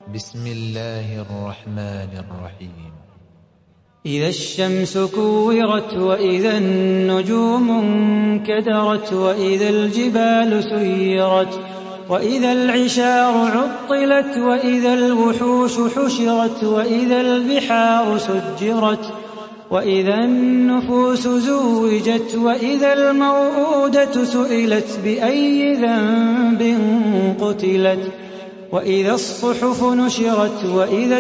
بسم الله الرحمن الرحيم. إذا الشمس كورت وإذا النجوم انكدرت وإذا الجبال سيرت وإذا العشار عطلت وإذا الوحوش حشرت وإذا البحار سجرت وإذا النفوس زوجت وإذا الموءودة سئلت بأي ذنب قتلت وإذا الصحف نشرت وإذا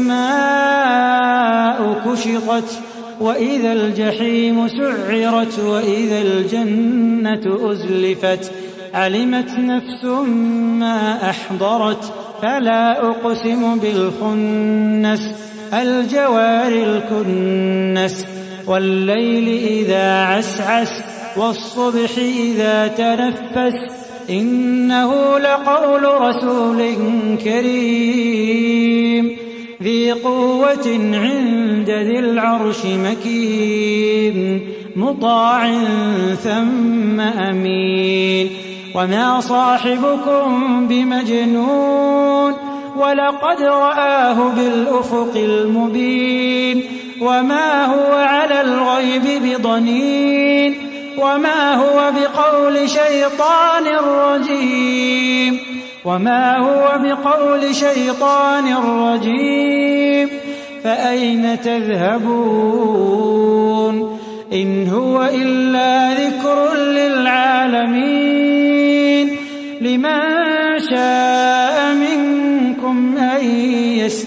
السماء كشطت وإذا الجحيم سعرت وإذا الجنة أزلفت علمت نفس ما أحضرت فلا أقسم بالخنس الجوار الكنس والليل إذا عسعس والصبح إذا تنفس إنه لقول رسول كريم ذي قوة عند ذي العرش مكين مطاع ثم أمين وما صاحبكم بمجنون ولقد رآه بالأفق المبين وما هو على الغيب بضنين وما هو بقول شيطان رجيم فأين تذهبون إن هو إلا ذكر للعالمين لمن شاء منكم أن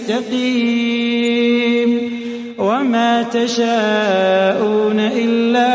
يستقيم وما تشاءون إلا